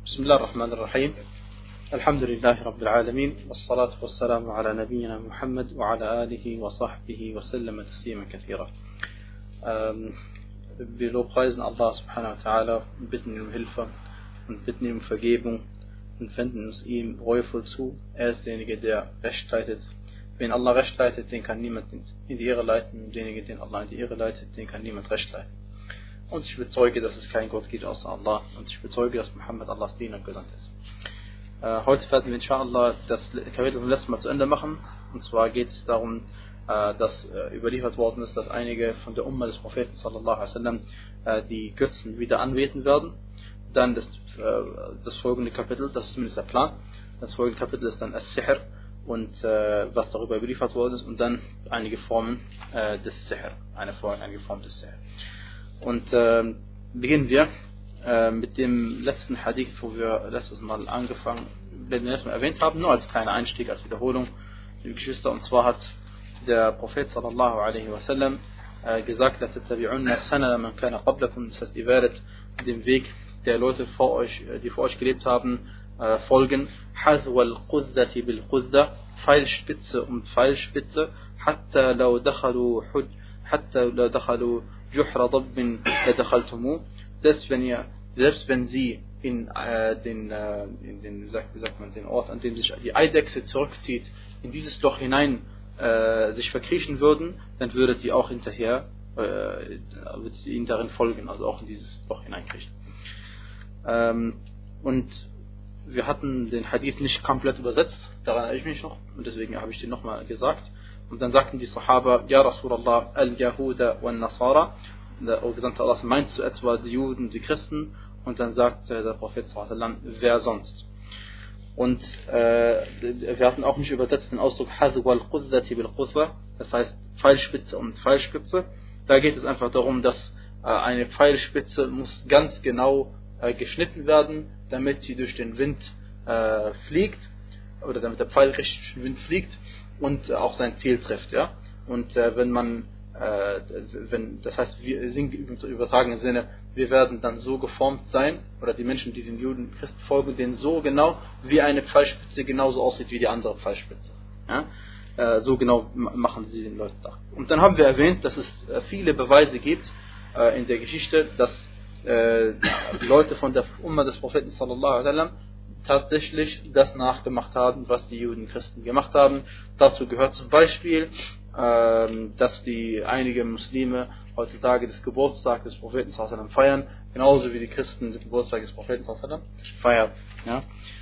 بسم الله الرحمن الرحيم الحمد لله رب العالمين والصلاة والسلام على نبينا محمد وعلى آله وصحبه وسلم تسليما كثيرا. Wir lobpreisen Allah subhanahu wa ta'ala und bitten ihn um Hilfe und bitten ihn um Vergebung und wenden uns ihm reuevoll zu. Er ist derjenige, der Recht leitet. Wen Allah Recht leitet, den kann niemand in die Irre leiten. Und derjenige, den Allah in die Irre leitet, den kann niemand Recht leiten. Und ich bezeuge, dass es keinen Gott gibt außer Allah. Und ich bezeuge, dass Muhammad Allahs Diener gesandt ist. Heute werden wir inshallah das Kapitel vom letzten Mal zu Ende machen. Und zwar geht es darum, dass überliefert worden ist, dass einige von der Umma des Propheten sallallahu alaihi wasallam die Götzen wieder anbeten werden. Dann das folgende Kapitel, das ist zumindest der Plan. Das folgende Kapitel ist dann As-Sihr und was darüber überliefert worden ist, und dann einige Formen des Sihr, einige Form des Sihr. Und beginnen wir mit dem letzten Hadith, wo wir letztes Mal erwähnt haben, nur als kleiner Einstieg, als Wiederholung, liebe Geschwister. Und zwar hat der Prophet sallallahu alaihi wasallam gesagt, das heißt, ihr werdet dem Weg der Leute vor euch, die vor euch gelebt haben, folgen. Pfeilspitze um Pfeilspitze, hatta law dakhalu juhra dabbin ladakhaltumu, selbst wenn sie in den Ort, an dem sich die Eidechse zurückzieht, in dieses Loch hinein sich verkriechen würden, dann würdet ihr auch hinterher ihnen darin folgen, also auch in dieses Loch hineinkriechen. Und wir hatten den Hadith nicht komplett übersetzt, daran erinnere ich mich noch, und deswegen habe ich den nochmal gesagt. Und dann sagten die Sahaba, Ja Rasulallah, Al-Yahuda wal-Nasara, der Gesandte Allah, meinst du etwa die Juden und die Christen? Und dann sagt der Prophet sallallahu alaihi wasallam, wer sonst? Und wir hatten auch nicht übersetzt den Ausdruck Hadhu al-Quzzati bil-Quzwa, das heißt Pfeilspitze und Pfeilspitze. Da geht es einfach darum, dass eine Pfeilspitze muss ganz genau geschnitten werden, damit sie durch den Wind fliegt, oder damit der Pfeil richtig durch den Wind fliegt und auch sein Ziel trifft, ja. Und das heißt, wir sind im übertragenen Sinne, wir werden dann so geformt sein, oder die Menschen, die den Juden und Christen folgen, denen so genau, wie eine Pfeilspitze genauso aussieht wie die andere Pfeilspitze. Ja? So genau machen sie den Leuten da. Und dann haben wir erwähnt, dass es viele Beweise gibt in der Geschichte, dass die Leute von der Umma des Propheten sallallahu alaihi wasallam tatsächlich das nachgemacht haben, was die Juden und Christen gemacht haben. Dazu gehört zum Beispiel, dass einige Muslime heutzutage das Geburtstag des Propheten sallallahu alaihi wasallam feiern, genauso wie die Christen den Geburtstag des Propheten sallallahu alaihi wasallam feiern. Ja?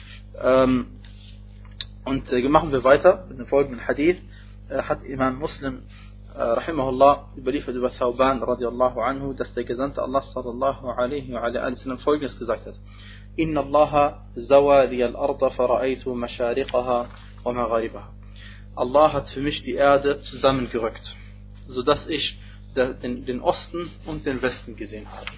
Und machen wir weiter mit dem folgenden Hadith. Hat Imam Muslim rahimahullah überliefert über Thawban radiallahu anhu, dass der Gesandte Allah sallallahu alaihi wa sallam folgendes gesagt hat: Inna Allah zawali al-arda fara'aytu mashariqaha wa magharibaha. Allah hat für mich die Erde zusammengerückt, sodass ich den Osten und den Westen gesehen habe.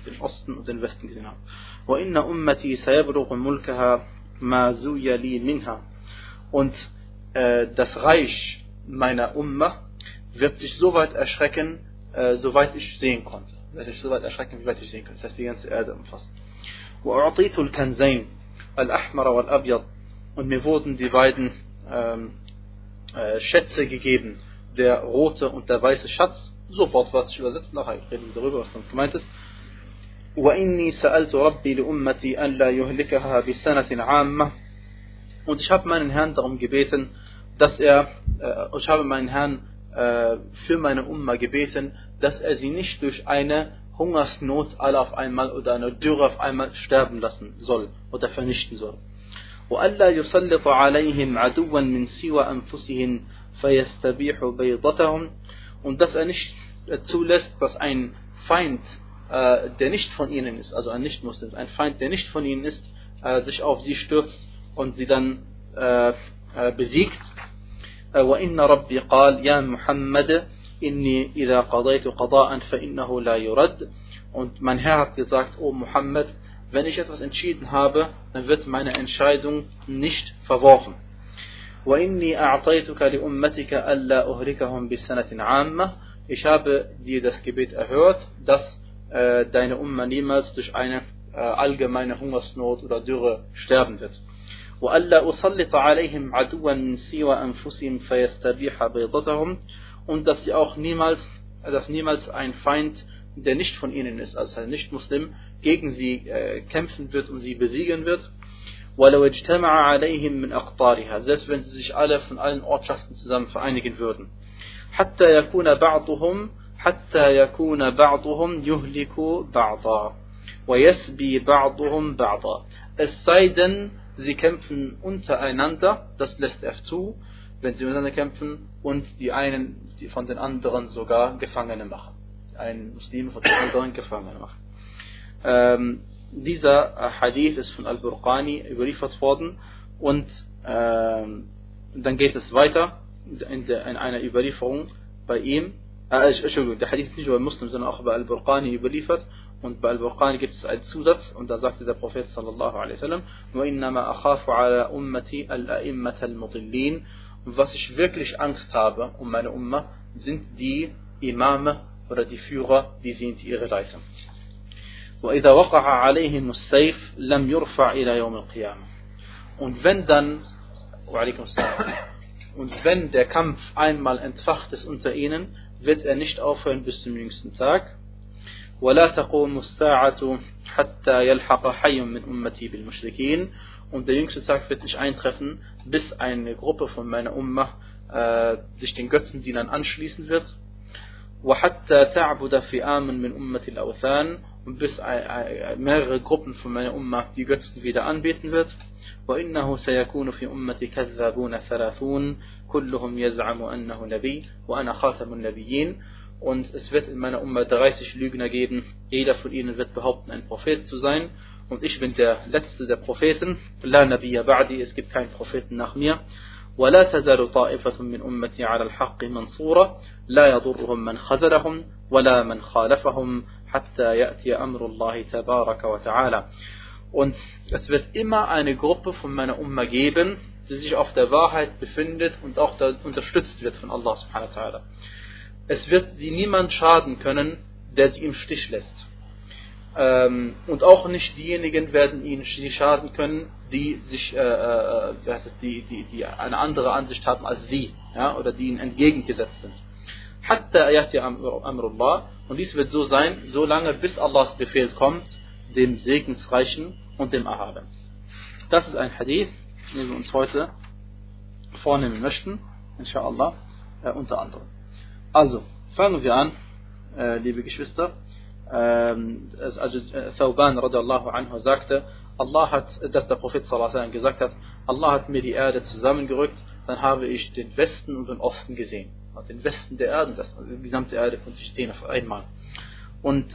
Wa inna ummati sayablughu mulkaha ma zuya li minha. Und das Reich meiner Umma wird sich so weit erschrecken, soweit ich sehen konnte. Das heißt, die ganze Erde umfasst. وأعطيت الكنزين الأحمر والأبيض. Und mir wurden die beiden Schätze gegeben, der rote und der weiße Schatz. Sofort was ich übersetzt, nachher reden wir darüber, was damit gemeint ist. وإني سألت ربي لأمتي أن لا يهلكها بسنة عامة. Und ich habe meinen Herrn darum gebeten, ich habe meinen Herrn für meine Umma gebeten, dass er sie nicht durch eine Hungersnot alle auf einmal oder eine Dürre auf einmal sterben lassen soll oder vernichten soll. وَأَلَّا يُسَلِّطَ عَلَيْهِمْ عَدُوًّا مِنْ سِوَى أَنفُسِهِمْ فَيَسْتَبِيحُ بَيْضَتَهُمْ. Und dass er nicht zulässt, dass ein Feind, der nicht von ihnen ist, also ein Nicht-Muslim, ein Feind, der nicht von ihnen ist, sich auf sie stürzt und sie dann besiegt. وَإِنَّ رَبِّي قَالْ يَا مُحَمَّدَ إِنِّي إِذَا قَضَيْتُ قَضَاءً فَإِنَّهُ لَا يُرَدُّ. Und mein Herr hat gesagt, O Muhammad, wenn ich etwas entschieden habe, dann wird meine Entscheidung nicht verworfen. وَإِنِّي أَعْطَيْتُكَ لِأُمَّتِكَ أَلَّا أُهْلِكَهُمْ بِسَنَةٍ عَامَّةٍ. Ich habe dir das Gebet erhört, dass deine Umma niemals durch eine allgemeine Hungersnot oder Dürre sterben wird. وَأَلَّا أُسَلِّطَ عَلَيْهِمْ عَدُوًّا مِنْ سِوَى أَنفُسِهِمْ فَيَسْتَبِيحَ بَيْضَتَهُمْ, und dass sie auch niemals ein Feind, der nicht von ihnen ist, also ein Nicht-Muslim, gegen sie kämpfen wird und sie besiegen wird. وَلَوْ اجْتَمَعَ عَلَيْهِمْ مِنْ أَقْطَارِهَا, selbst wenn sie sich alle von allen Ortschaften zusammen vereinigen würden. حَتَّى يَكُونَ بَعْضُهُمْ يُهْلِكُ بَعْضًا وَيَسْبِي بَعْضُهُمْ بَعْضًا. Es sei denn, sie kämpfen untereinander, das lässt er zu, wenn sie untereinander kämpfen und die von den anderen sogar Gefangene machen. Ein Muslim von den anderen Gefangene machen. Dieser Hadith ist von Al-Burqani überliefert worden und dann geht es weiter in einer Überlieferung bei ihm. Entschuldigung, der Hadith ist nicht über Muslim, sondern auch bei Al-Burqani überliefert. Und bei Al-Burqani gibt es einen Zusatz, und da sagte der Prophet sallallahu alaihi wasallam: وَإِنَّمَا أَخَافُ عَلَى أُمَّتِي الْأَئِمَّةَ الْمُضِلِّينَ. Und was ich wirklich Angst habe um meine Umma, sind die Imame oder die Führer, die sie in die Irre leiten. وَإِذَا وَقَعَ عَلَيْهِمُ السَّيْفُ لَمْ يُرْفَعْ إِلَى يَوْمِ الْقِيَامَةِ. Und wenn dann, und wenn der Kampf einmal entfacht ist unter ihnen, wird er nicht aufhören bis zum jüngsten Tag. وَلَا تَقُومُ السَّاعَةُ حَتَّى يَلْحَقَ حَيٌّ مِنْ أُمَّتِي بِالْمُشْرِكِينَ. Und der jüngste Tag wird nicht eintreffen, bis eine Gruppe von meiner Ummah sich den Götzendienern anschließen wird. وَحَتَّى تَعْبُدَ فِئَامٌ مِنْ أُمَّتِ الْأَوْثَانِ. Und bis mehrere Gruppen von meiner Ummah die Götzen wieder anbeten wird. وَإِنَّهُ سَيَكُونُ فِي أُمَّتِ كَذَّابُونَ ثَلَاثُونَ كُلُّهُمْ يَزْعَمُ أَنَّهُ نَبِيٌّ وَأَنَا خَاتَمُ النَّبِيِّينَ. Und es wird in meiner Ummah 30 Lügner geben. Jeder von ihnen wird behaupten, ein Prophet zu sein. Und ich bin der letzte der Propheten. La nabiyya ba'di, es gibt keinen Propheten nach mir. ولا تزال طائفة من أمتي على الحق منصورة لا يضرهم من خذلهم ولا من خالفهم حتى يأتي أمر الله تبارك وتعالى. Und es wird immer eine Gruppe von meiner Umma geben, die sich auf der Wahrheit befindet und auch da unterstützt wird von Allah subhanahu wa ta'ala. Es wird sie niemand schaden können, der sie im Stich lässt. Und auch nicht diejenigen werden ihnen schaden können, die sich die eine andere Ansicht haben als sie, ja, oder die ihnen entgegengesetzt sind. Hatta yati amrullah. Und dies wird so sein, solange bis Allahs Befehl kommt, dem Segensreichen und dem Erhaben. Das ist ein Hadith, den wir uns heute vornehmen möchten, inshallah, unter anderem. Also, fangen wir an, liebe Geschwister. Also Thawban radiyallahu anhu sagte, dass der Prophet sallallahu alaihi wasallam gesagt hat, Allah hat mir die Erde zusammengerückt, dann habe ich den Westen und den Osten gesehen. Den Westen der Erde, die gesamte Erde konnte ich sehen auf einmal. Und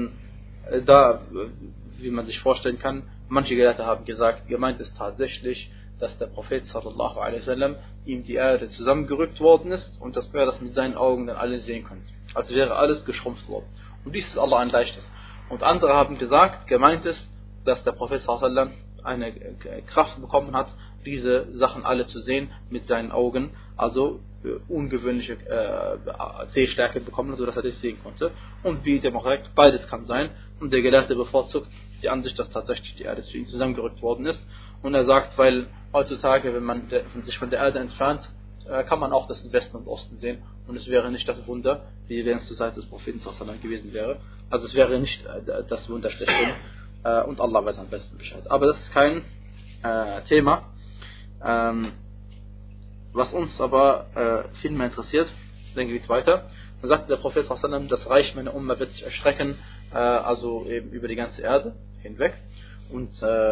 da, wie man sich vorstellen kann, manche Gelehrte haben gesagt, gemeint ist tatsächlich, dass der Prophet sallallahu alaihi wasallam ihm die Erde zusammengerückt worden ist und dass er das mit seinen Augen dann alles sehen konnte. Also wäre alles geschrumpft worden. Und dies ist Allah ein leichtes. Und andere haben gesagt, gemeint ist, dass der Prophet sallallahu alaihi wasallam eine Kraft bekommen hat, diese Sachen alle zu sehen mit seinen Augen, also ungewöhnliche Sehstärke bekommen hat, sodass er das sehen konnte. Und wie dem auch recht, beides kann sein. Und der Gelehrte bevorzugt die Ansicht, dass tatsächlich die Erde zu ihm zusammengerückt worden ist. Und er sagt, weil heutzutage, wenn man sich von der Erde entfernt, kann man auch das Westen und Osten sehen. Und es wäre nicht das Wunder, wie wenn es zur Zeit des Propheten gewesen wäre. Also es wäre nicht das Wunder schlechthin. Und Allah weiß am besten Bescheid. Aber das ist kein Thema. Was uns aber viel mehr interessiert, dann geht es weiter. Dann sagte der Prophet sallallahu, das Reich meiner Umma wird sich erstrecken, also eben über die ganze Erde hinweg. Und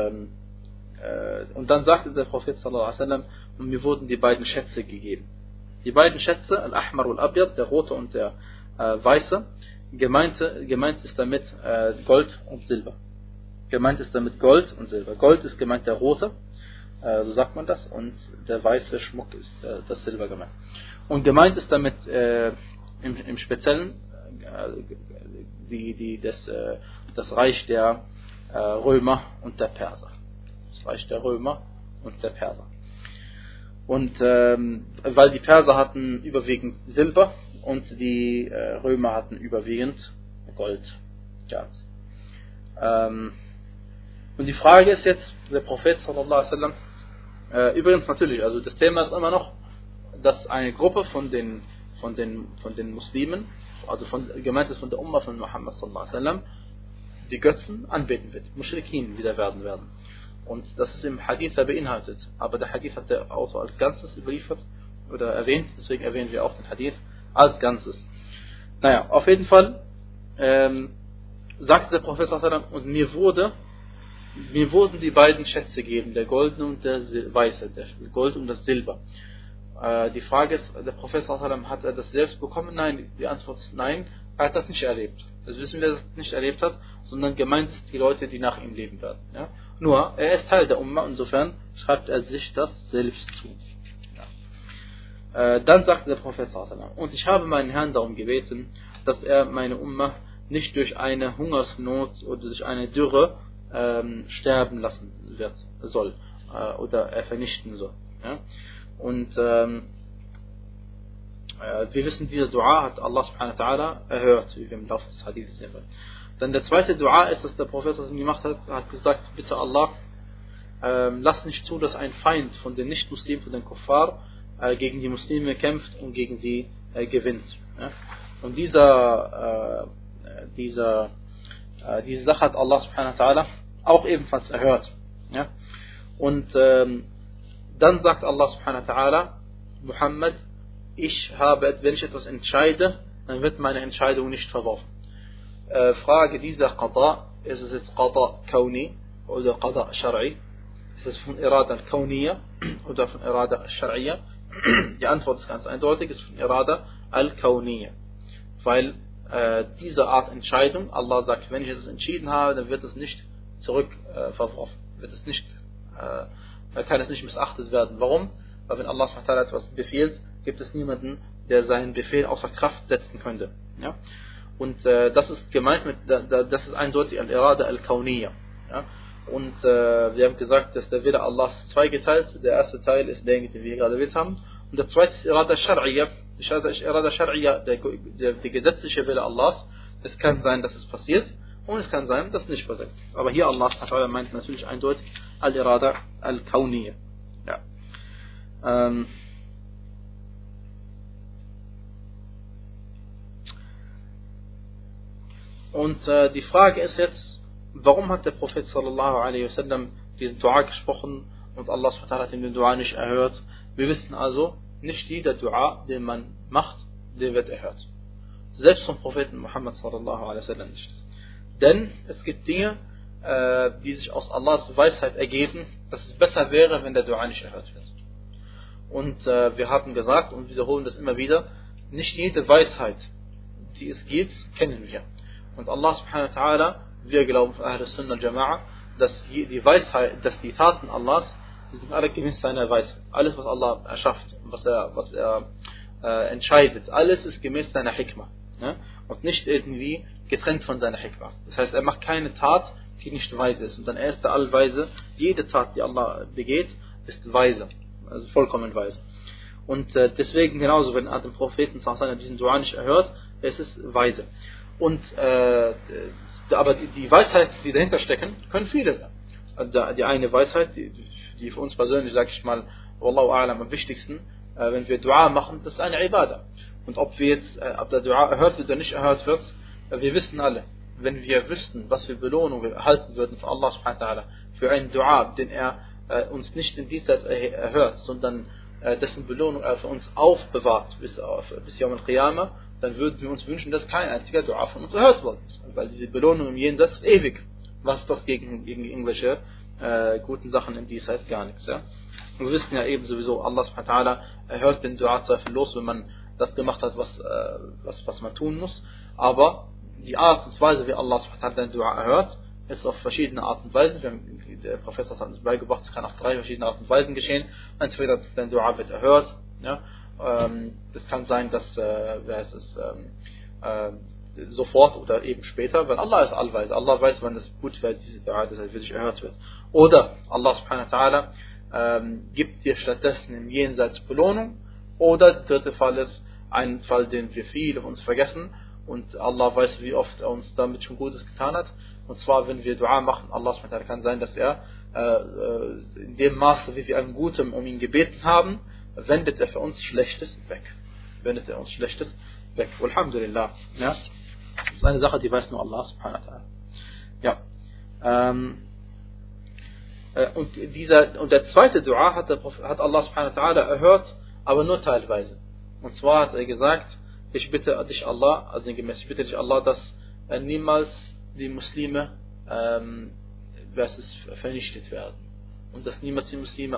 dann sagte der Prophet sallallahu, und mir wurden die beiden Schätze gegeben. Die beiden Schätze, Al-Ahmar und Al-Abyad, der rote und der weiße, gemeint ist damit Gold und Silber. Gemeint ist damit Gold und Silber. Gold ist gemeint der rote, so sagt man das, und der weiße Schmuck ist das Silber gemeint. Und gemeint ist damit im Speziellen das Reich der Römer und der Perser. Das Reich der Römer und der Perser. Und weil die Perser hatten überwiegend Silber und die Römer hatten überwiegend Gold. Ja. Und die Frage ist jetzt, der Prophet sallallahu alaihi wasallam, übrigens natürlich, also das Thema ist immer noch, dass eine Gruppe von den Muslimen, also gemeint ist von der Umma von Muhammad sallallahu alaihi wasallam, die Götzen anbeten wird, Mushrikin wieder werden. Und das ist im Hadith beinhaltet. Aber der Hadith hat der Autor als Ganzes überliefert oder erwähnt, deswegen erwähnen wir auch den Hadith als Ganzes. Naja, auf jeden Fall sagte der Prophet sallallahu alaihi wasallam, und mir wurden die beiden Schätze gegeben, der goldene und der weiße, der Gold und das Silber. Die Frage ist, der Prophet sallallahu alaihi wasallam, hat er das selbst bekommen? Nein, die Antwort ist nein, er hat das nicht erlebt. Das wissen wir, dass er das nicht erlebt hat, sondern gemeint ist die Leute, die nach ihm leben werden. Ja? Nur, er ist Teil der Umma, insofern schreibt er sich das selbst zu. Ja. Dann sagte der Prophet sallallahu alaihi wasallam, und ich habe meinen Herrn darum gebeten, dass er meine Umma nicht durch eine Hungersnot oder durch eine Dürre sterben lassen soll oder er vernichten soll. Ja? Und wir wissen, diese Dua hat Allah subhanahu wa ta'ala erhört, wie wir im Laufe des Hadiths sehen werden. Dann der zweite Dua ist, dass der Prophet gemacht hat gesagt, bitte Allah, lass nicht zu, dass ein Feind von den Nicht-Muslimen, von den Kuffar, gegen die Muslime kämpft und gegen sie gewinnt. Ja? Und diese Sache hat Allah subhanahu wa ta'ala auch ebenfalls erhört. Ja? Und dann sagt Allah subhanahu wa ta'ala, Muhammad, wenn ich etwas entscheide, dann wird meine Entscheidung nicht verworfen. Frage, dieser Qada, ist es jetzt Qada Kauni oder Qada Shar'i? Ist es von Irada al-Kauniyya oder von Irada al-Shar'iyya? Die Antwort ist ganz eindeutig, ist von Irada al-Kauniyya. Weil diese Art Entscheidung, Allah sagt, wenn ich es entschieden habe, dann wird es nicht zurück verworfen. Kann es nicht missachtet werden. Warum? Weil wenn Allah etwas befiehlt, gibt es niemanden, der seinen Befehl außer Kraft setzen könnte. Ja? Und das ist gemeint das ist eindeutig Al-Irada Al-Kauniyya. Ja? Und wir haben gesagt, dass der Wille Allahs zweigeteilt. Der erste Teil ist der, den wir gerade erwähnt haben. Und der zweite ist Irada Shar'iyya. Irada Shar'iyya, der gesetzliche Wille Allahs. Es kann sein, dass es passiert. Und es kann sein, dass es nicht passiert. Aber hier Allah meint natürlich eindeutig Al-Irada Al-Kauniyya. Ja. Und die Frage ist jetzt, warum hat der Prophet sallallahu alaihi wasallam diesen Dua gesprochen und Allah subhanahu wa ta'ala hat ihm den Dua nicht erhört? Wir wissen also, nicht jeder Dua, den man macht, der wird erhört. Selbst vom Propheten Muhammad sallallahu alaihi wasallam nicht. Denn es gibt Dinge, die sich aus Allahs Weisheit ergeben, dass es besser wäre, wenn der Dua nicht erhört wird. Und wir hatten gesagt und wiederholen das immer wieder, nicht jede Weisheit, die es gibt, kennen wir. Und Allah subhanahu wa ta'ala, wir glauben von Ahl Sunnah al-Jama'a, dass die Weisheit, dass die Taten Allahs, die sind alle gemäß seiner Weisheit. Alles, was Allah erschafft, was er entscheidet, alles ist gemäß seiner Hikmah. Ja? Und nicht irgendwie getrennt von seiner Hikmah. Das heißt, er macht keine Tat, die nicht weise ist. Und dann er ist der Allweise. Jede Tat, die Allah begeht, ist weise. Also vollkommen weise. Und deswegen genauso, wenn dem Propheten diesen Dua nicht erhört, es ist weise. Und aber die Weisheiten, die dahinter stecken, können viele sein. Die eine Weisheit, die für uns persönlich, sage ich mal, Wallahu a'lam, am wichtigsten, wenn wir Dua machen, das ist eine Ibadah. Und ob der Dua erhört wird oder nicht erhört wird, wir wissen alle, wenn wir wüssten, was für Belohnung wir erhalten würden von Allah subhanahu wa ta'ala für einen Dua, den er uns nicht in dieser Zeit erhört, sondern dessen Belohnung er für uns aufbewahrt bis Yawm al-Qiyamah, dann würden wir uns wünschen, dass kein einziger Dua von uns erhört worden ist. Weil diese Belohnung im Jenseits ist ewig. Was ist das gegen irgendwelche guten Sachen in dieser Zeit? Gar nichts. Ja? Und wir wissen ja eben sowieso, Allah subhanahu wa ta'ala erhört den Dua zweifellos, wenn man das gemacht hat, was man tun muss. Aber die Art und Weise, wie Allah subhanahu wa ta'ala den Dua erhört, ist auf verschiedene Art und Weisen. Der Professor hat uns beigebracht, es kann auf 3 verschiedene Art und Weisen geschehen. Entweder dein Dua wird erhört, ja? Das kann sein, dass sofort oder eben später, weil Allah ist allweise. Allah weiß, wann es gut wird, diese Dua, dass er wirklich erhört wird. Oder Allah subhanahu wa ta'ala gibt dir stattdessen im Jenseits Belohnung. Oder der dritte Fall ist ein Fall, den wir viele von uns vergessen. Und Allah weiß, wie oft er uns damit schon Gutes getan hat. Und zwar, wenn wir Dua machen, Allah subhanahu wa ta'ala, kann sein, dass er in dem Maße, wie wir an Gutem um ihn gebeten haben, wendet er für uns Schlechtes weg. Wendet er uns Schlechtes weg. Alhamdulillah. Ja? Das ist eine Sache, die weiß nur Allah subhanahu wa ta'ala. Ja. Und der zweite Dua hat Allah subhanahu wa ta'ala erhört, aber nur teilweise. Und zwar hat er gesagt, ich bitte dich Allah, also ich bitte dich Allah, dass niemals die Muslime vernichtet werden. Und dass niemals die Muslime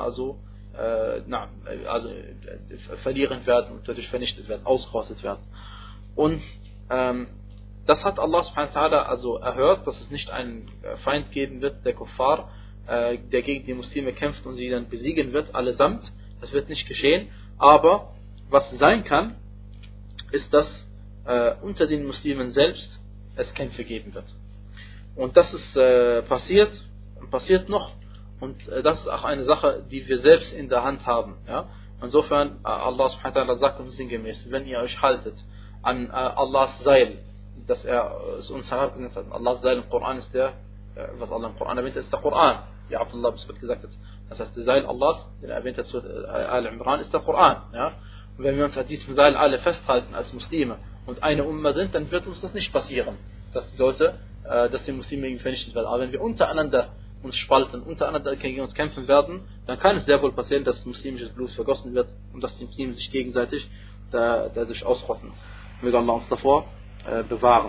verlieren werden und dadurch vernichtet werden, ausgerottet werden. Und das hat Allah subhanahu wa ta'ala also erhört, dass es nicht einen Feind geben wird, der Kuffar, der gegen die Muslime kämpft und sie dann besiegen wird, allesamt. Das wird nicht geschehen. Aber was sein kann, ist, dass unter den Muslimen selbst es Kämpfe geben wird. Und das ist passiert noch. Und das ist auch eine Sache, die wir selbst in der Hand haben. Ja? Insofern, Allah subhanahu wa ta'ala sagt uns sinngemäß, wenn ihr euch haltet an Allahs Seil, dass er es uns herabgesetzt hat. Allahs Seil im Koran ist was Allah im Koran erwähnt, ist der Koran. Wie Abdullah Bisbet gesagt hat. Das heißt, der Seil Allahs, den er erwähnt hat zu Al-Imran, ist der Koran. Ja? Und wenn wir uns an diesem Seil alle festhalten als Muslime und eine Umma sind, dann wird uns das nicht passieren, dass die Muslime vernichtet werden. Aber wenn wir untereinander uns spalten, untereinander gegen uns kämpfen werden, dann kann es sehr wohl passieren, dass muslimisches Blut vergossen wird und dass die Muslime sich gegenseitig dadurch ausrotten. Möge Allah uns davor bewahren.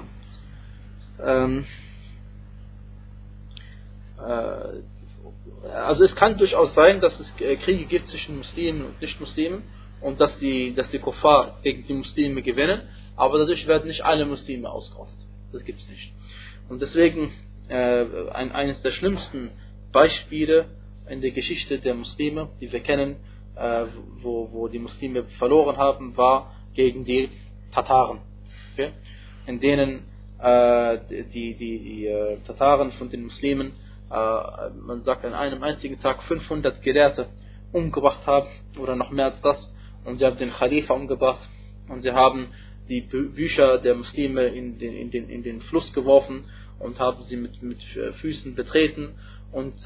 Also es kann durchaus sein, dass es Kriege gibt zwischen Muslimen und Nicht-Muslimen und dass die Kuffar gegen die Muslime gewinnen, aber dadurch werden nicht alle Muslime ausgerottet. Das gibt es nicht. Und deswegen eines der schlimmsten Beispiele in der Geschichte der Muslime, die wir kennen, wo die Muslime verloren haben, war gegen die Tataren. Okay? In denen die Tataren von den Muslimen, man sagt an einem einzigen Tag 500 Gelehrte umgebracht haben oder noch mehr als das, und sie haben den Khalifa umgebracht und sie haben die Bücher der Muslime in den Fluss geworfen und haben sie mit Füßen betreten und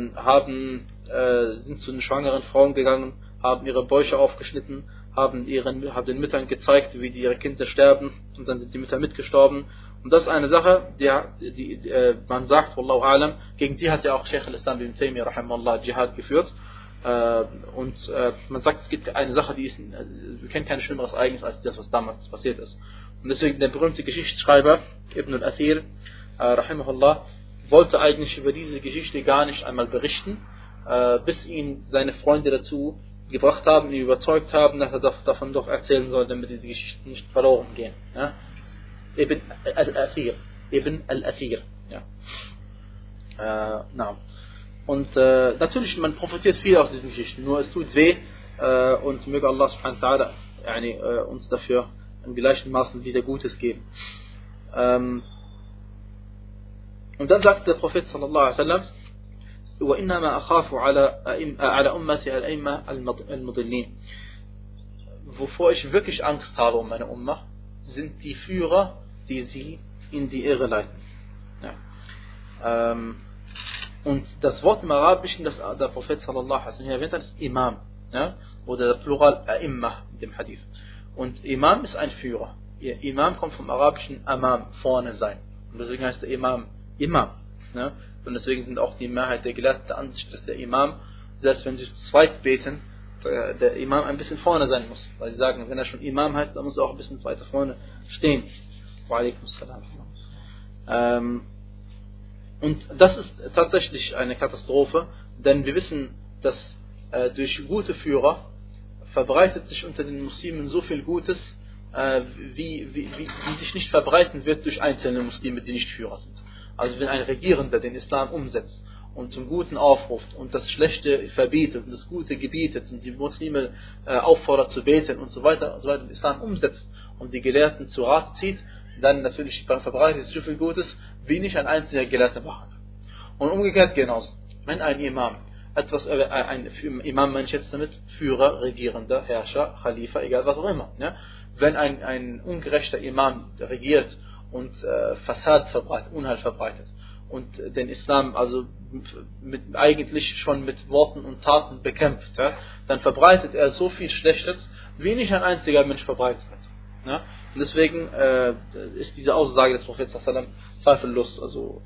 sind zu den schwangeren Frauen gegangen, haben ihre Bäuche aufgeschnitten, haben den Müttern gezeigt, wie ihre Kinder sterben, und dann sind die Mütter mitgestorben. Und das ist eine Sache, die man sagt, Wallahu A'lam, gegen die hat ja auch Sheikh al-Islam ibn Taymiyyah rahimahullah Dschihad geführt. Und man sagt, es gibt eine Sache, wir kennen kein schlimmeres Ereignis als das, was damals passiert ist. Und deswegen der berühmte Geschichtsschreiber Ibn al-Athir rahimahullah wollte eigentlich über diese Geschichte gar nicht einmal berichten, bis ihn seine Freunde dazu gebracht haben, ihn überzeugt haben, dass er davon doch erzählen soll, damit diese Geschichten nicht verloren gehen. Ja? Ibn al-Athir. Ja. Und natürlich, man profitiert viel aus diesen Geschichten, nur es tut weh, und möge Allah subhanahu wa ta'ala uns dafür in gleichen Maßen wieder Gutes geben. Und dann sagt der Prophet sallallahu alaihi wasallam: وَإِنَّمَا أَخَافُ عَلَى أُمَّتِي الْأَئِمَّةَ الْمُضِلِّينَ. Wovor ich wirklich Angst habe um meine Ummah, sind die Führer, die sie in die Irre leiten. Ja. Und das Wort im Arabischen, das der Prophet sallallahu alaihi wasallam erwähnt hat, ist Imam, ja? Oder der Plural A'imma mit dem Hadith. Und Imam ist ein Führer. Imam kommt vom Arabischen Amam, vorne sein. Und deswegen heißt der Imam Imam. Ja? Und deswegen sind auch die Mehrheit der Gelehrten der Ansicht, dass der Imam, selbst wenn sie zu zweit beten, der Imam ein bisschen vorne sein muss. Weil sie sagen, wenn er schon Imam heißt, dann muss er auch ein bisschen weiter vorne stehen. Wa alaikum salam. Und das ist tatsächlich eine Katastrophe, denn wir wissen, dass durch gute Führer verbreitet sich unter den Muslimen so viel Gutes, wie sich nicht verbreiten wird durch einzelne Muslime, die nicht Führer sind. Also wenn ein Regierender den Islam umsetzt und zum Guten aufruft und das Schlechte verbietet und das Gute gebietet und die Muslime auffordert zu beten und so weiter den Islam umsetzt und die Gelehrten zu Rat zieht, dann natürlich verbreitet sich so viel Gutes, wie nicht ein einziger Gelehrter macht. Und umgekehrt genauso. Wenn ein Imam ein Imam meine ich jetzt damit, Führer, Regierender, Herrscher, Khalifa, egal was auch immer. Ja? Wenn ein ungerechter Imam regiert und Fassad verbreitet, Unheil verbreitet, und den Islam also eigentlich schon mit Worten und Taten bekämpft, ja, dann verbreitet er so viel Schlechtes, wie nicht ein einziger Mensch verbreitet hat. Ja? Und deswegen ist diese Aussage des Propheten sallallahu alaihi wasallam zweifellos also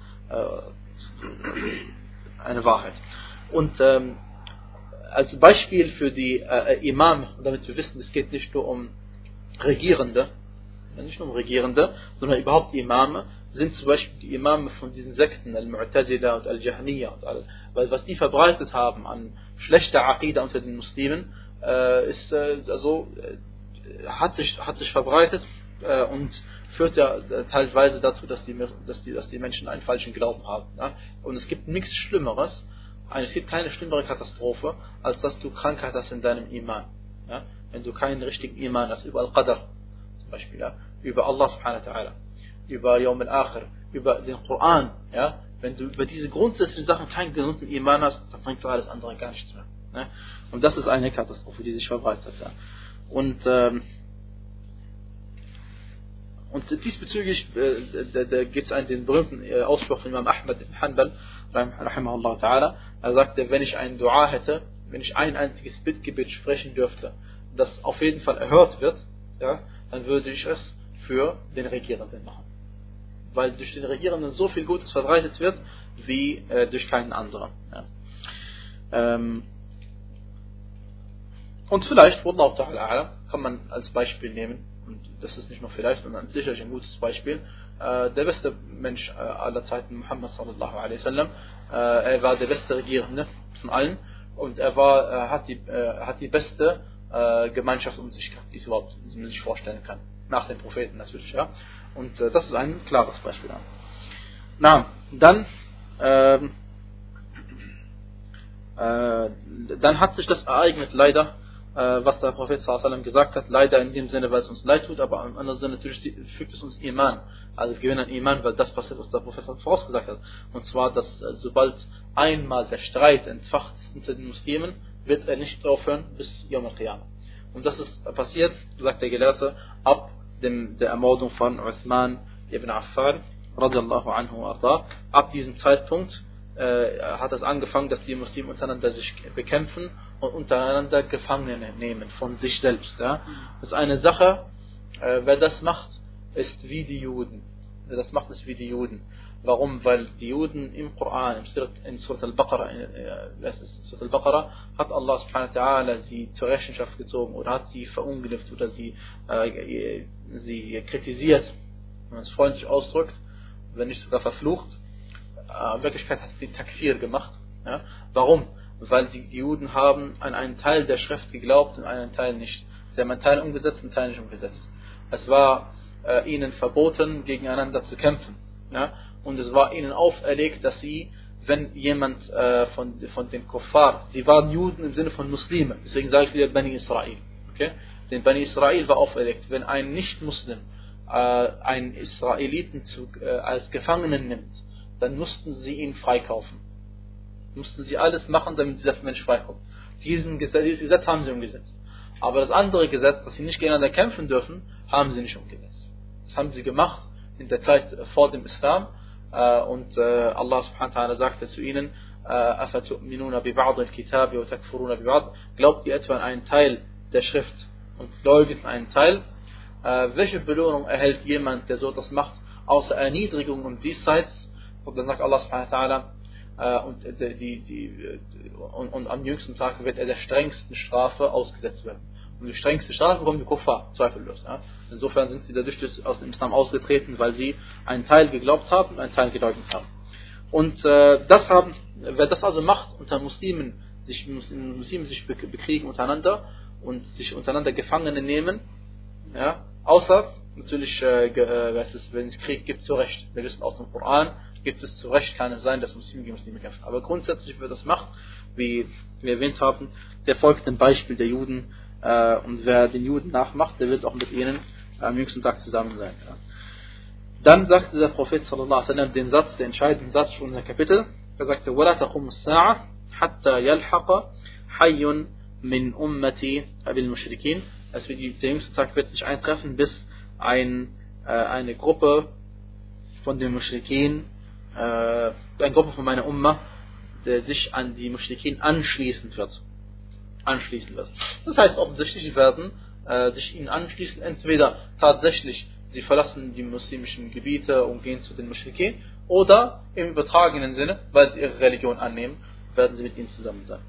eine Wahrheit. Und als Beispiel für die Imam, damit wir wissen, es geht nicht nur um Regierende, sondern überhaupt Imame, sind zum Beispiel die Imame von diesen Sekten, Al-Mu'tazila und Al-Jahmiya und alles. Weil was die verbreitet haben an schlechter Aqida unter den Muslimen, hat sich verbreitet und führt ja teilweise dazu, dass die Menschen einen falschen Glauben haben. Ja? Und es gibt nichts Schlimmeres, es gibt keine schlimmere Katastrophe, als dass du Krankheit hast in deinem Iman. Ja? Wenn du keinen richtigen Iman hast, über Al-Qadr zum Beispiel, ja? Über Allah subhanahu wa ta'ala, über Yawm al-Akhir, über den Koran, ja? Wenn du über diese grundsätzlichen Sachen keinen gesunden Iman hast, dann bringt dir alles andere gar nichts mehr. Ja? Und das ist eine Katastrophe, die sich verbreitet hat. Ja? Und diesbezüglich da gibt es den berühmten Ausspruch von Imam Ahmad ibn Hanbal, rahimahullah ta'ala. Er sagte, wenn ich ein Dua hätte, wenn ich ein einziges Bittgebet sprechen dürfte, das auf jeden Fall erhört wird, ja, dann würde ich es für den Regierenden machen. Weil durch den Regierenden so viel Gutes verbreitet wird, wie durch keinen anderen. Ja. Und vielleicht, wallahu ta'ala, kann man als Beispiel nehmen, und das ist nicht nur vielleicht, sondern sicherlich ein gutes Beispiel, der beste Mensch aller Zeiten, Muhammad sallallahu alaihi wasallam, er war der beste Regierende von allen und er hat die beste Gemeinschaft um sich gehabt, die man sich vorstellen kann. Nach den Propheten natürlich, ja. Und das ist ein klares Beispiel. Na, dann hat sich das ereignet, leider, was der Prophet sallallahu alaihi wasallam gesagt hat, leider in dem Sinne, weil es uns leid tut, aber im anderen Sinne natürlich fügt es uns Iman, also wir gewinnen an Iman, weil das passiert, was der Prophet vorausgesagt hat, und zwar, dass sobald einmal der Streit entfacht ist unter den Muslimen, wird er nicht aufhören bis Yawm al-Qiyamah. Und das ist passiert, sagt der Gelehrte, ab der Ermordung von Uthman ibn Affan radiyallahu anhu arda. Ab diesem Zeitpunkt hat es angefangen, dass die Muslimen untereinander sich bekämpfen und untereinander Gefangene nehmen von sich selbst. Ja? Das ist eine Sache, wer das macht, ist wie die Juden. Wer das macht, ist wie die Juden. Warum? Weil die Juden im Koran, in Surat al-Baqarah, hat Allah subhanahu wa ta'ala sie zur Rechenschaft gezogen oder hat sie verunglimpft oder sie kritisiert, wenn man es freundlich ausdrückt, wenn nicht sogar verflucht. In Wirklichkeit hat sie Takfir gemacht. Ja? Warum? Weil die Juden haben an einen Teil der Schrift geglaubt und an einen Teil nicht. Sie haben einen Teil umgesetzt und einen Teil nicht umgesetzt. Es war ihnen verboten, gegeneinander zu kämpfen. Ja? Und es war ihnen auferlegt, dass sie, wenn jemand von den Kuffar, sie waren Juden im Sinne von Muslime, deswegen sage ich wieder Bani Israel. Okay? Den Bani Israel war auferlegt, wenn ein Nicht-Muslim einen Israeliten als Gefangenen nimmt, dann mussten sie ihn freikaufen. Mussten sie alles machen, damit dieser Mensch freikommt. Dieses Gesetz haben sie umgesetzt. Aber das andere Gesetz, dass sie nicht gegeneinander kämpfen dürfen, haben sie nicht umgesetzt. Das haben sie gemacht in der Zeit vor dem Islam. Und Allah subhanahu wa ta'ala sagte zu ihnen, أَفَتُؤْمِنُونَ بِبَعْضِ الْكِتَابِ وَتَكْفُرُونَ بِبَعْضِ. Glaubt ihr etwa an einen Teil der Schrift und gläubigt an einen Teil? Welche Belohnung erhält jemand, der so etwas macht, außer Erniedrigung und diesseits? Und dann sagt Allah subhanahu wa ta'ala, und am jüngsten Tag wird er der strengsten Strafe ausgesetzt werden. Und die strengste Strafe bekommen die Kuffar, zweifellos. Ja. Insofern sind sie dadurch aus dem Islam ausgetreten, weil sie einen Teil geglaubt haben und einen Teil geleugnet haben. Und wer das also macht, unter Muslimen sich bekriegen untereinander und sich untereinander Gefangene nehmen, ja, außer natürlich, wenn es Krieg gibt, zu Recht. Wir wissen aus dem Koran, gibt es zu Recht, kann es sein, dass Muslime gegen Muslime kämpfen. Aber grundsätzlich, wer das macht, wie wir erwähnt haben, der folgt dem Beispiel der Juden, und wer den Juden nachmacht, der wird auch mit ihnen am jüngsten Tag zusammen sein. Ja. Dann sagte der Prophet sallallahu alaihi wasallam den Satz, den entscheidenden Satz für unser Kapitel. Er sagte: وَلَا تَقُمُ السَّاعَةُ حَتَّى يَلْحَقَ حَيٌّ مِنْ أُمَّتِي بِالْمُشْرِكِينَ. Also der jüngste Tag wird nicht eintreffen, bis eine Gruppe von den Muschrikin eine Gruppe von meiner Umma, der sich an die Muschrikin anschließen wird. Das heißt offensichtlich, sie werden sich ihnen anschließen, entweder tatsächlich sie verlassen die muslimischen Gebiete und gehen zu den Muschrikin, oder im übertragenen Sinne, weil sie ihre Religion annehmen, werden sie mit ihnen zusammen sein.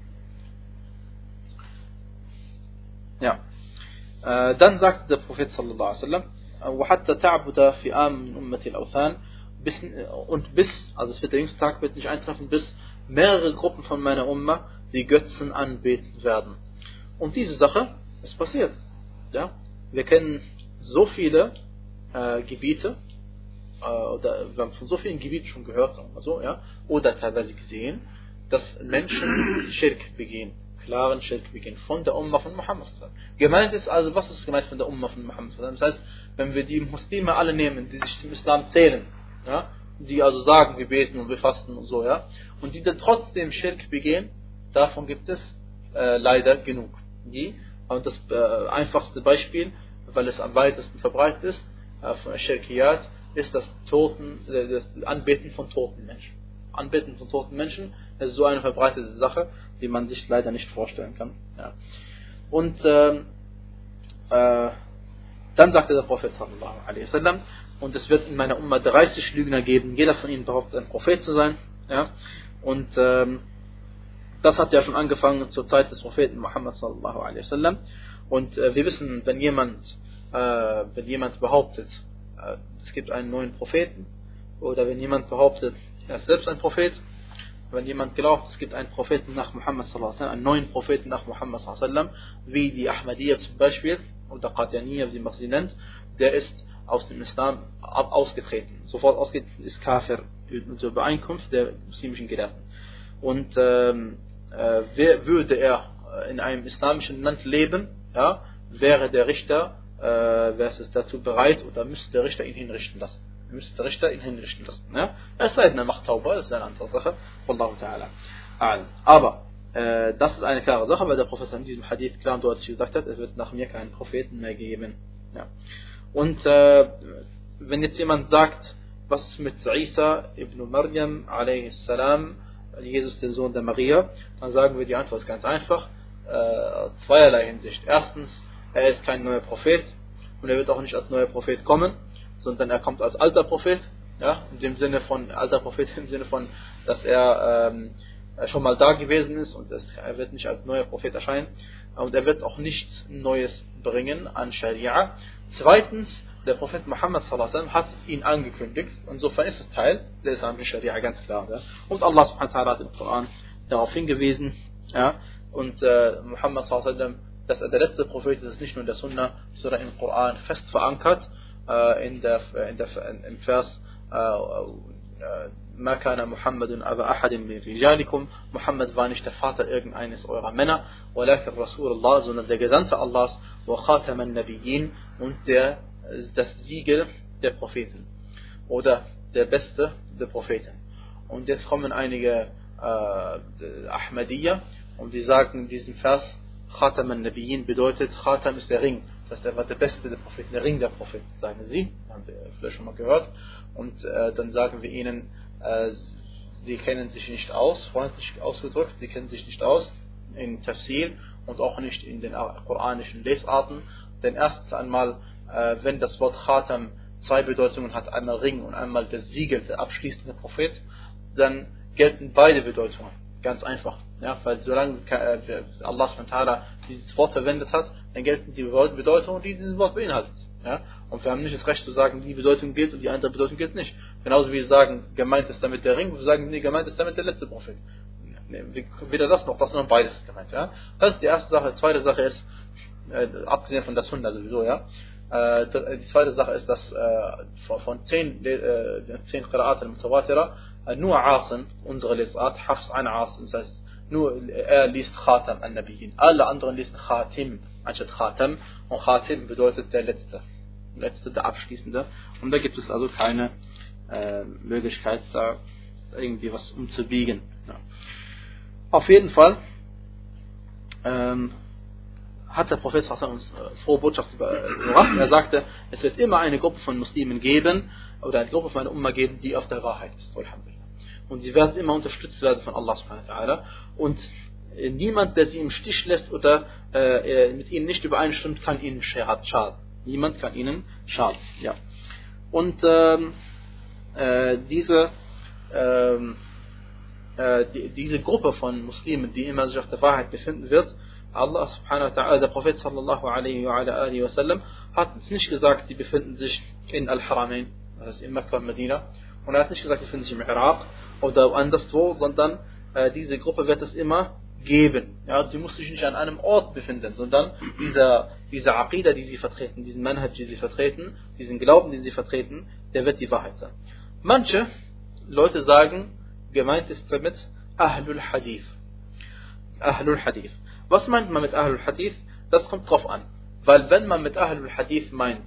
Ja. Dann sagte der Prophet sallallahu alaihi wasallam: وَحَتَّى تَعْبُدَ فِئَامٌ مِنْ أُمَّتِ الْأَوْثَانِ, also es wird der jüngste Tag wird nicht eintreffen, bis mehrere Gruppen von meiner Umma die Götzen anbeten werden. Und diese Sache ist passiert. Ja? Wir kennen so viele Gebiete, oder wir haben von so vielen Gebieten schon gehört, sagen wir so, ja, oder teilweise gesehen, dass Menschen Schirk begehen, klaren Schirk begehen, von der Umma von Muhammad. Gemeint ist also, was ist gemeint von der Umma von Muhammad? Das heißt, wenn wir die Muslime alle nehmen, die sich zum Islam zählen, ja, die also sagen, wir beten und wir fasten und so, ja, und die dann trotzdem Schirk begehen, davon gibt es leider genug. Und das einfachste Beispiel, weil es am weitesten verbreitet ist, von Schirkiyat, ist das Anbeten von toten Menschen. Anbeten von toten Menschen ist so eine verbreitete Sache, die man sich leider nicht vorstellen kann. Ja. Und dann sagte der Prophet sallallahu alaihi wasallam: und es wird in meiner Umma 30 Lügner geben, jeder von ihnen behauptet, ein Prophet zu sein. Ja. Und das hat ja schon angefangen zur Zeit des Propheten Muhammad sallallahu alaihi wasallam. Und wir wissen, wenn jemand behauptet, es gibt einen neuen Propheten, oder wenn jemand behauptet, er ist selbst ein Prophet, wenn jemand glaubt, es gibt einen Propheten nach Muhammad sallallahu alaihi wasallam, einen neuen Propheten nach Muhammad sallallahu alaihi wasallam, wie die Ahmadiyya zum Beispiel, oder Qadianiyya, wie man sie nennt, der ist aus dem Islam ausgetreten. Sofort ausgetreten ist Kafir, zur Übereinkunft der muslimischen Gelehrten. Und würde er in einem islamischen Land leben, ja, wäre der Richter, wäre es dazu bereit, oder müsste der Richter ihn hinrichten lassen. Ja? Es sei denn, er macht Tauba, das ist eine andere Sache. Wallahu ta'ala. Aber das ist eine klare Sache, weil der Prophet in diesem Hadith klar und deutlich gesagt hat, es wird nach mir keinen Propheten mehr geben. Ja. Und wenn jetzt jemand sagt, was ist mit Isa ibn Maryam a.s., Jesus, der Sohn der Maria, dann sagen wir, die Antwort ist ganz einfach, zweierlei Hinsicht. Erstens, er ist kein neuer Prophet und er wird auch nicht als neuer Prophet kommen, sondern er kommt als alter Prophet, ja, in dem Sinne von alter Prophet, im Sinne von, dass er schon mal da gewesen ist und er wird nicht als neuer Prophet erscheinen und er wird auch nichts Neues bringen an Scharia. Zweitens, der Prophet Muhammad sallallahu alaihi wasallam hat ihn angekündigt, insofern ist es Teil der islamischen Scharia, ganz klar. Ja. Und Allah subhanahu wa ta'ala hat im Koran darauf hingewiesen, ja, und Muhammad sallallahu alaihi wasallam, dass er der letzte Prophet ist, nicht nur in der Sunna, sondern im Koran fest verankert, im Vers Ma kana Muhammadun aba ahadin min rijalikum, Muhammad war nicht der Vater irgendeines eurer Männer, walakin Rasulullah, sondern der Gesandte Allahs, wa khataman nabiyyin, und das Siegel der Propheten oder der Beste der Propheten. Und jetzt kommen einige Ahmadiyya und die sagen in diesem Vers, Khatam al-Nabiyyin bedeutet, Khatam ist der Ring. Das heißt, er war der Beste der Propheten, der Ring der Propheten, sagen sie. Haben wir vielleicht schon mal gehört. Und dann sagen wir ihnen, sie kennen sich nicht aus, freundlich ausgedrückt, sie kennen sich nicht aus in Tafsir und auch nicht in den koranischen Lesarten. Denn erstens einmal, wenn das Wort Khatam zwei Bedeutungen hat, einmal Ring und einmal das Siegel, der abschließende Prophet, dann gelten beide Bedeutungen. Ganz einfach. Ja, weil solange Allah SWT dieses Wort verwendet hat, dann gelten die Bedeutungen, die dieses Wort beinhaltet. Ja? Und wir haben nicht das Recht zu sagen, die Bedeutung gilt und die andere Bedeutung gilt nicht. Genauso wie wir sagen, gemeint ist damit der Ring, wir sagen, nee, gemeint ist damit der letzte Prophet. Weder das noch beides ist gemeint. Ja? Das ist die erste Sache. Die zweite Sache ist, abgesehen von der Sunna sowieso, ja. Die zweite Sache ist, dass von 10 Qira'at al-Mutawatira nur Asim, unsere Lesart, Hafs an Asim, das heißt, nur er liest Khatam al-Nabiyyin. Alle anderen lesen Khatim anstatt Khatam, und Khatim bedeutet der Letzte, der Abschließende. Und da gibt es also keine Möglichkeit, da irgendwie was umzubiegen. Ja. Auf jeden Fall hat der Prophet uns frohe Botschaft überbracht. Er sagte, es wird immer eine Gruppe von Muslimen geben, oder eine Gruppe von einer Umma geben, die auf der Wahrheit ist. Alhamdulillah. Und sie werden immer unterstützt werden von Allah subhanahu wa ta'ala. Und niemand, der sie im Stich lässt oder mit ihnen nicht übereinstimmt, kann ihnen schaden. Niemand kann ihnen schaden. Ja. Und diese Gruppe von Muslimen, die immer sich auf der Wahrheit befinden wird, Allah subhanahu wa ta'ala, der Prophet sallallahu alaihi wa sallam, hat uns nicht gesagt, die befinden sich in Al-Haramain, das heißt in Mekka und Medina, und er hat nicht gesagt, die befinden sich im Irak oder anderswo, sondern diese Gruppe wird es immer geben. Ja, sie muss sich nicht an einem Ort befinden, sondern dieser Aqidah, die sie vertreten, diesen Manhaj, die sie vertreten, diesen Glauben, den sie vertreten, der wird die Wahrheit sein. Manche Leute sagen, gemeint ist damit Ahlul Hadith. Ahlul Hadith. Was meint man mit Ahlul Hadith? Das kommt drauf an. Weil wenn man mit Ahlul Hadith meint,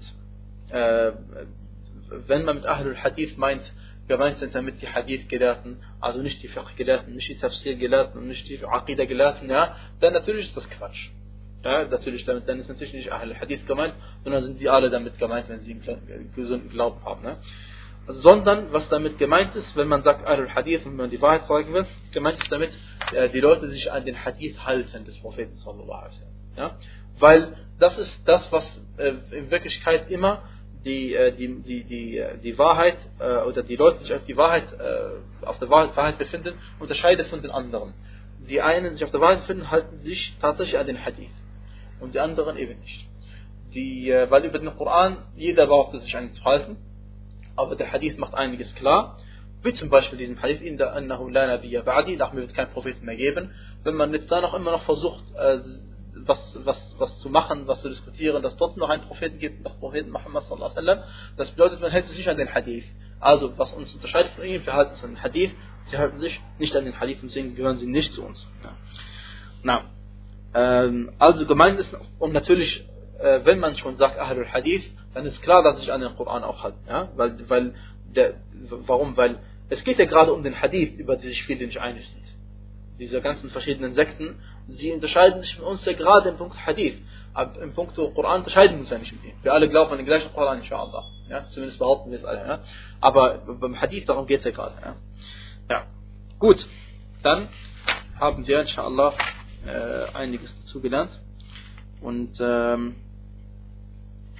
gemeint sind damit die Hadith-Gelehrten, also nicht die Fiqh-Gelehrten, nicht die Tafsir-Gelehrten und nicht die Aqidah-Gelehrten, ja, dann natürlich ist das Quatsch. Ja, natürlich damit, dann ist natürlich nicht Ahlul Hadith gemeint, sondern sind sie alle damit gemeint, wenn sie einen gesunden Glauben haben. Ne? Sondern, was damit gemeint ist, wenn man sagt Ahlul Hadith und wenn man die Wahrheit sagen will, gemeint ist damit, die Leute sich an den Hadith halten des Propheten sallallahu alaihi wasallam. Ja? Weil das ist das, was in Wirklichkeit immer die Wahrheit oder die Leute, die sich auf der Wahrheit befinden, unterscheidet von den anderen. Die einen, die sich auf der Wahrheit befinden, halten sich tatsächlich an den Hadith und die anderen eben nicht. Weil über den Koran jeder behauptet sich an ihn zu halten, aber der Hadith macht einiges klar, wie zum Beispiel diesen Hadith, inda annahu la nabiyya ba'di, nach mir wird kein Propheten mehr geben. Wenn man jetzt da noch immer noch versucht, was zu machen, was zu diskutieren, dass dort noch einen Propheten gibt, nach Propheten Muhammad sallallahu alaihi wasallam, das bedeutet, man hält sich nicht an den Hadith. Also, was uns unterscheidet von ihnen, wir halten uns an den Hadith, sie halten sich nicht an den Hadith, deswegen gehören sie nicht zu uns. Ja. Also gemeint ist, und natürlich, wenn man schon sagt Ahlul Hadith, dann ist klar, dass sich an den Koran auch halten. Ja? Warum? Weil es geht ja gerade um den Hadith, über die sich viele nicht einig sind. Diese ganzen verschiedenen Sekten, sie unterscheiden sich von uns ja gerade im Punkt Hadith. Aber im Punkt Koran unterscheiden wir uns ja nicht mit ihnen. Wir alle glauben an den gleichen Koran, inshallah. Ja? Zumindest behaupten wir es alle. Ja? Aber beim Hadith, darum geht es ja gerade. Ja? Ja. Gut, dann haben wir inshallah einiges dazu gelernt. Und